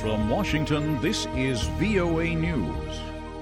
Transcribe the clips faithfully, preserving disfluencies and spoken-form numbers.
From Washington, this is V O A News.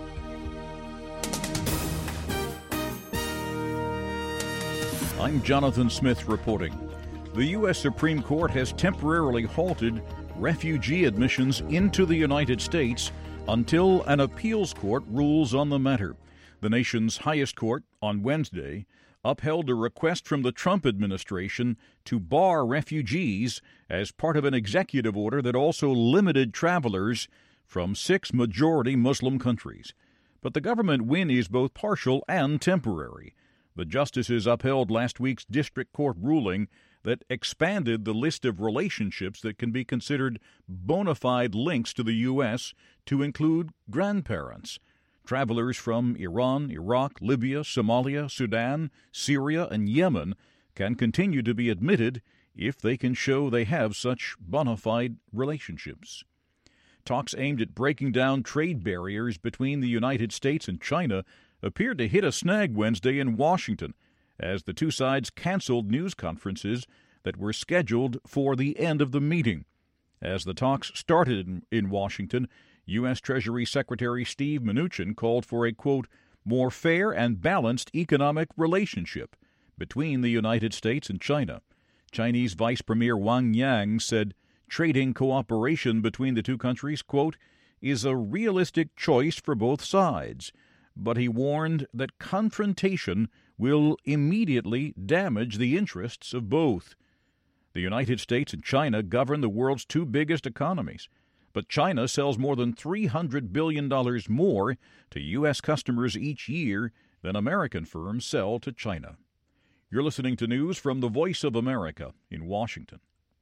I'm Jonathan Smith reporting. The U S Supreme Court has temporarily halted refugee admissions into the United States until an appeals court rules on the matter. The nation's highest court, on Wednesday, upheld a request from the Trump administration to bar refugees as part of an executive order that also limited travelers from six majority Muslim countries. But the government win is both partial and temporary. The justices upheld last week's district court ruling that expanded the list of relationships that can be considered bona fide links to the U S to include grandparents. Travelers from Iran, Iraq, Libya, Somalia, Sudan, Syria, and Yemen can continue to be admitted if they can show they have such bona fide relationships. Talks aimed at breaking down trade barriers between the United States and China appeared to hit a snag Wednesday in Washington as the two sides canceled news conferences that were scheduled for the end of the meeting. As the talks started in, in Washington, U S. Treasury Secretary Steve Mnuchin called for a, quote, more fair and balanced economic relationship between the United States and China. Chinese Vice Premier Wang Yang said trading cooperation between the two countries, quote, is a realistic choice for both sides. But he warned that confrontation will immediately damage the interests of both. The United States and China govern the world's two biggest economies, but China sells more than three hundred billion dollars more to U S customers each year than American firms sell to China. You're listening to news from the Voice of America in Washington.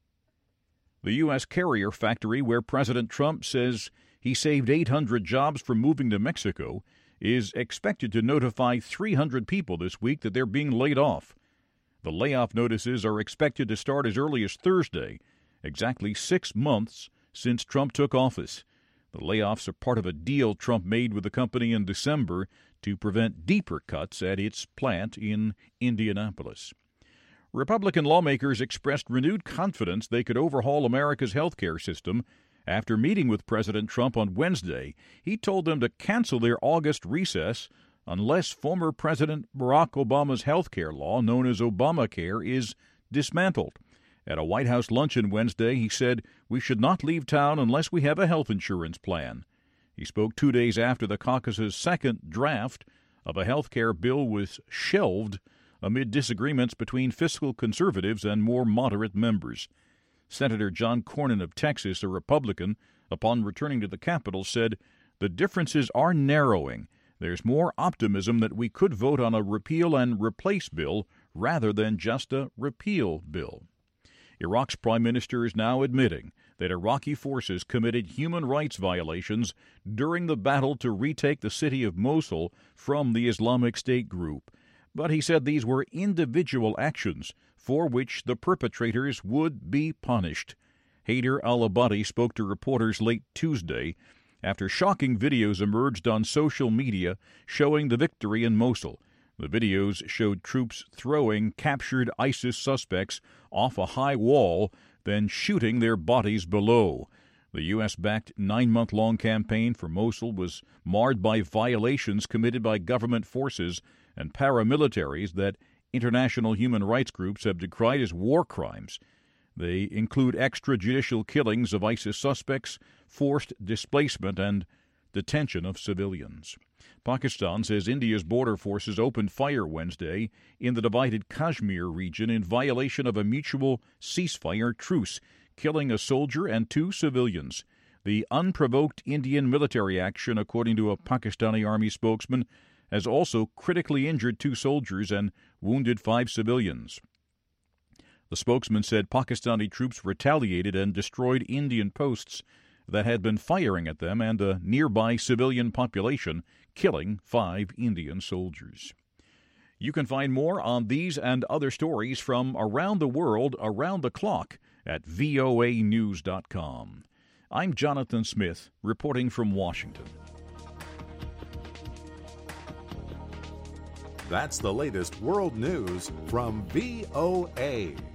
The U S carrier factory where President Trump says he saved eight hundred jobs from moving to Mexico is expected to notify three hundred people this week that they're being laid off. The layoff notices are expected to start as early as Thursday, exactly six months since Trump took office. The layoffs are part of a deal Trump made with the company in December to prevent deeper cuts at its plant in Indianapolis. Republican lawmakers expressed renewed confidence they could overhaul America's health care system. After meeting with President Trump on Wednesday, he told them to cancel their August recess unless former President Barack Obama's health care law, known as Obamacare, is dismantled. At a White House luncheon Wednesday, he said, we should not leave town unless we have a health insurance plan. He spoke two days after the caucus's second draft of a health care bill was shelved amid disagreements between fiscal conservatives and more moderate members. Senator John Cornyn of Texas, a Republican, upon returning to the Capitol, said, the differences are narrowing. There's more optimism that we could vote on a repeal and replace bill rather than just a repeal bill. Iraq's prime minister is now admitting that Iraqi forces committed human rights violations during the battle to retake the city of Mosul from the Islamic State group. But he said these were individual actions for which the perpetrators would be punished. Haider al-Abadi spoke to reporters late Tuesday after shocking videos emerged on social media showing the victory in Mosul. The videos showed troops throwing captured ISIS suspects off a high wall, then shooting their bodies below. The U S-backed nine-month-long campaign for Mosul was marred by violations committed by government forces and paramilitaries that international human rights groups have decried as war crimes. They include extrajudicial killings of ISIS suspects, forced displacement, and detention of civilians. Pakistan says India's border forces opened fire Wednesday in the divided Kashmir region in violation of a mutual ceasefire truce, killing a soldier and two civilians. The unprovoked Indian military action, according to a Pakistani army spokesman, has also critically injured two soldiers and wounded five civilians. The spokesman said Pakistani troops retaliated and destroyed Indian posts that had been firing at them and a nearby civilian population, killing five Indian soldiers. You can find more on these and other stories from around the world, around the clock, at V O A news dot com. I'm Jonathan Smith, reporting from Washington. That's the latest world news from V O A.